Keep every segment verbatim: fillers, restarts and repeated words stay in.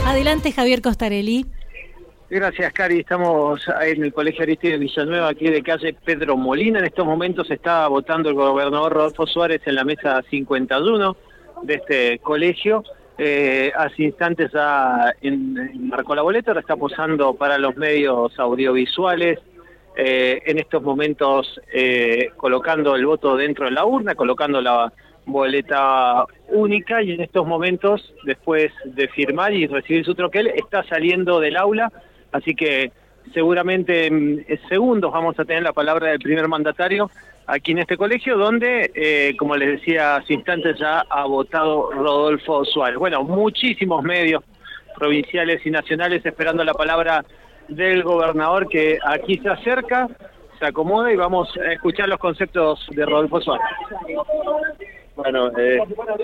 Adelante, Javier Costarelli. Gracias, Cari. Estamos en el Colegio Aristide Villanueva, aquí de calle Pedro Molina. En estos momentos está votando el gobernador Rodolfo Suárez en la mesa cincuenta y uno de este colegio. Eh, hace instantes ya marcó la boleta, ahora está posando para los medios audiovisuales. Eh, en estos momentos eh, colocando el voto dentro de la urna, colocando la boleta única, y en estos momentos, después de firmar y recibir su troquel, está saliendo del aula. Así que seguramente en segundos vamos a tener la palabra del primer mandatario aquí en este colegio, donde, eh, como les decía hace instantes, ya ha votado Rodolfo Suárez. Bueno, muchísimos medios provinciales y nacionales esperando la palabra del gobernador, que aquí se acerca, se acomoda, y vamos a escuchar los conceptos de Rodolfo Suárez. Bueno, eh,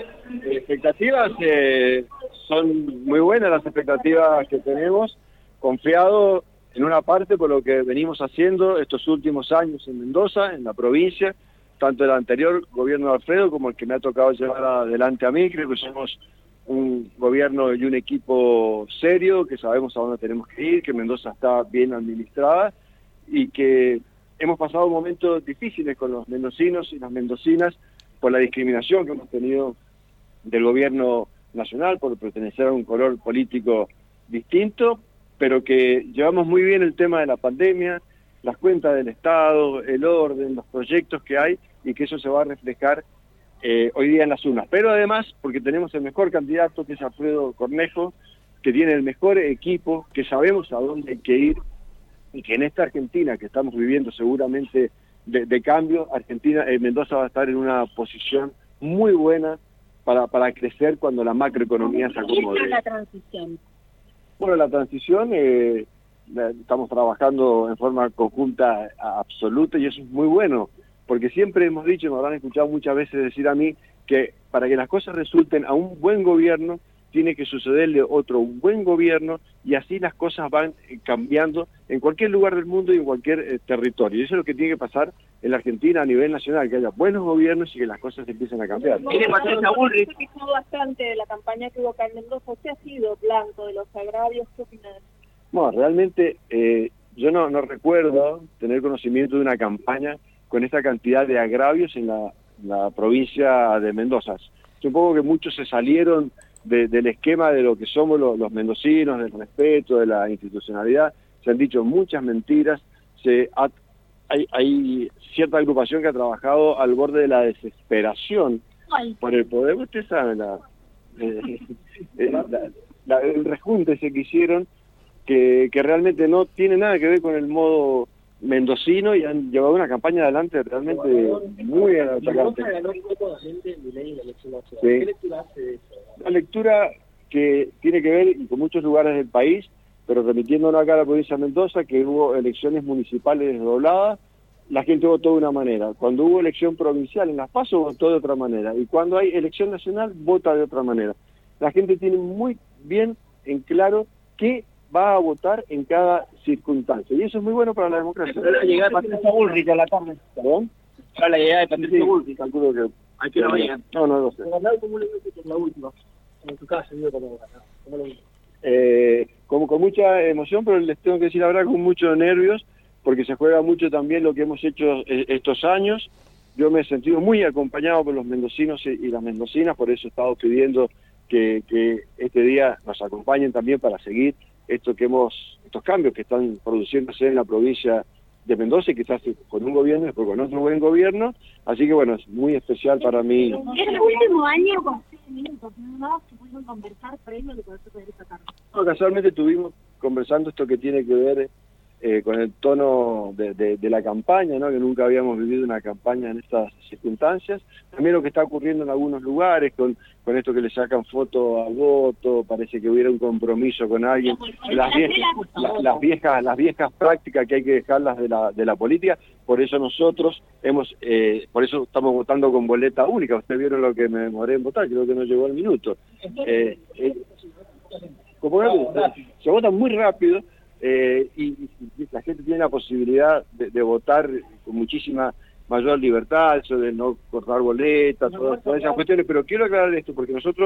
expectativas eh, son muy buenas, las expectativas que tenemos, confiado en una parte por lo que venimos haciendo estos últimos años en Mendoza, en la provincia, tanto el anterior gobierno de Alfredo como el que me ha tocado llevar adelante a mí. Creo que somos un gobierno y un equipo serio, que sabemos a dónde tenemos que ir, que Mendoza está bien administrada y que hemos pasado momentos difíciles con los mendocinos y las mendocinas por la discriminación que hemos tenido del gobierno nacional por pertenecer a un color político distinto, pero que llevamos muy bien el tema de la pandemia, las cuentas del Estado, el orden, los proyectos que hay, y que eso se va a reflejar eh, hoy día en las urnas. Pero además, porque tenemos el mejor candidato, que es Alfredo Cornejo, que tiene el mejor equipo, que sabemos a dónde hay que ir, y que en esta Argentina que estamos viviendo seguramente de, de cambio, Argentina, eh, Mendoza va a estar en una posición muy buena para, para crecer cuando la macroeconomía se acomode. ¿Qué es la transición? Bueno, la transición, eh, estamos trabajando en forma conjunta absoluta, y eso es muy bueno, porque siempre hemos dicho, me habrán escuchado muchas veces decir a mí, que para que las cosas resulten a un buen gobierno, tiene que sucederle otro buen gobierno, y así las cosas van cambiando en cualquier lugar del mundo y en cualquier eh, territorio. Y eso es lo que tiene que pasar en la Argentina a nivel nacional, que haya buenos gobiernos y que las cosas empiecen a cambiar. ¿Qué le pasó a Bullrich? Se quejó bastante de la campaña que hubo acá en Mendoza. ¿Usted ha sido blanco de los agravios? ¿Qué opina de eso? No, realmente eh, yo no, no recuerdo tener conocimiento de una campaña con esta cantidad de agravios en la, la provincia de Mendoza. Supongo que muchos se salieron de, del esquema de lo que somos los, los mendocinos, del respeto, de la institucionalidad. Se han dicho muchas mentiras, se ha, hay, hay cierta agrupación que ha trabajado al borde de la desesperación Ay. por el poder. Usted sabe, la, eh, la, la, el rejunte ese que hicieron, que, que realmente no tiene nada que ver con el modo mendocino, y han llevado una campaña adelante realmente muy atacante. Sí. La lectura que tiene que ver y con muchos lugares del país, pero remitiéndonos acá a la provincia de Mendoza, que hubo elecciones municipales desdobladas, la gente votó de una manera. Cuando hubo elección provincial en Las PASO, votó de otra manera, y cuando hay elección nacional, vota de otra manera. La gente tiene muy bien en claro qué va a votar en cada circunstancia, y eso es muy bueno para la democracia. La llegada de Patricia Bullrich a la tarde. ¿Perdón? La llegada de Patricia Sí, Bullrich. calculo que... ¿A qué hora va a llegar? No, no lo sé. ¿Cómo le dice que es la última? En tu casa, yo como ¿cómo lo dice? Eh, como con mucha emoción, pero les tengo que decir la verdad, con muchos nervios, porque se juega mucho también lo que hemos hecho eh, estos años. Yo me he sentido muy acompañado por los mendocinos y, y las mendocinas, por eso he estado pidiendo que, que este día nos acompañen también para seguir esto que hemos, estos cambios que están produciéndose en la provincia de Mendoza, y quizás con un gobierno y después con otro buen gobierno. Así que bueno, es muy especial para mí. ¿Es el último año con seis minutos, no? ¿Se pudieron conversar previo de poder poder esta tarde? No, casualmente estuvimos conversando esto que tiene que ver eh, con el tono de, de, de la campaña, ¿no? Que nunca habíamos vivido una campaña en estas circunstancias. También lo que está ocurriendo en algunos lugares, con, con esto que le sacan foto al voto, parece que hubiera un compromiso con alguien. Las viejas, la, las viejas, las viejas prácticas que hay que dejarlas de la, de la política. Por eso nosotros hemos, eh, por eso estamos votando con boleta única. Ustedes vieron lo que me demoré en votar, creo que no llegó el minuto. Eh, eh, como se vota muy rápido. Eh, y, y la gente tiene la posibilidad de, de votar con muchísima mayor libertad, eso de no cortar boletas, todas, todas esas cuestiones. Pero quiero aclarar esto, porque nosotros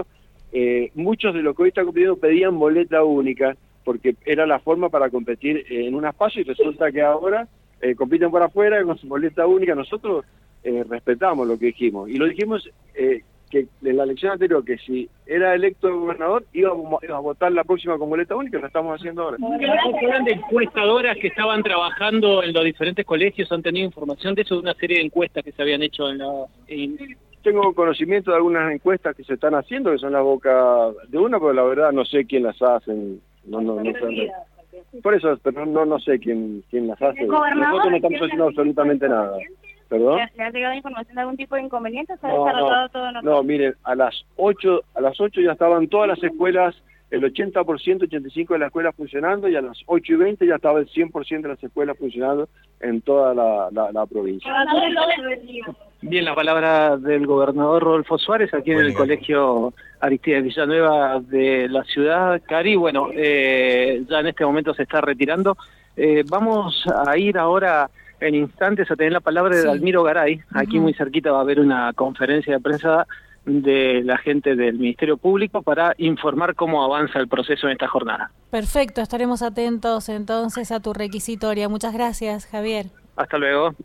eh, muchos de los que hoy están compitiendo pedían boleta única, porque era la forma para competir en un espacio, y resulta que ahora eh, compiten por afuera con su boleta única. Nosotros eh, respetamos lo que dijimos, y lo dijimos eh, que en la elección anterior, que si era electo gobernador, íbamos a votar la próxima con boleta única, lo estamos haciendo ahora. ¿Eran de encuestadoras que estaban trabajando en los diferentes colegios? ¿Han tenido información de eso, de una serie de encuestas que se habían hecho en la...? En... Tengo conocimiento de algunas encuestas que se están haciendo, que son la boca de una, pero la verdad no sé quién las hace. No, no, no sé. Por eso, pero no, no sé quién, quién las hace. Nosotros no estamos haciendo absolutamente nada. ¿Perdón? ¿Le ha llegado información de algún tipo de inconveniente? ¿Se ha no, desarrollado no, todo? No, no, miren, a las ocho, a las ocho ya estaban todas las escuelas, el ochenta por ciento, ochenta y cinco por ciento de las escuelas funcionando, y a las ocho y veinte ya estaba el cien por ciento de las escuelas funcionando en toda la, la, la provincia. Bien, la palabra del gobernador Rodolfo Suárez aquí en el colegio Aristides Villanueva de la ciudad. Cari, bueno, eh, ya en este momento se está retirando. Eh, vamos a ir ahora en instantes a tener la palabra de sí. Dalmiro Garay. Aquí uh-huh. muy cerquita va a haber una conferencia de prensa de la gente del Ministerio Público para informar cómo avanza el proceso en esta jornada. Perfecto, estaremos atentos entonces a tu requisitoria. Muchas gracias, Javier. Hasta luego.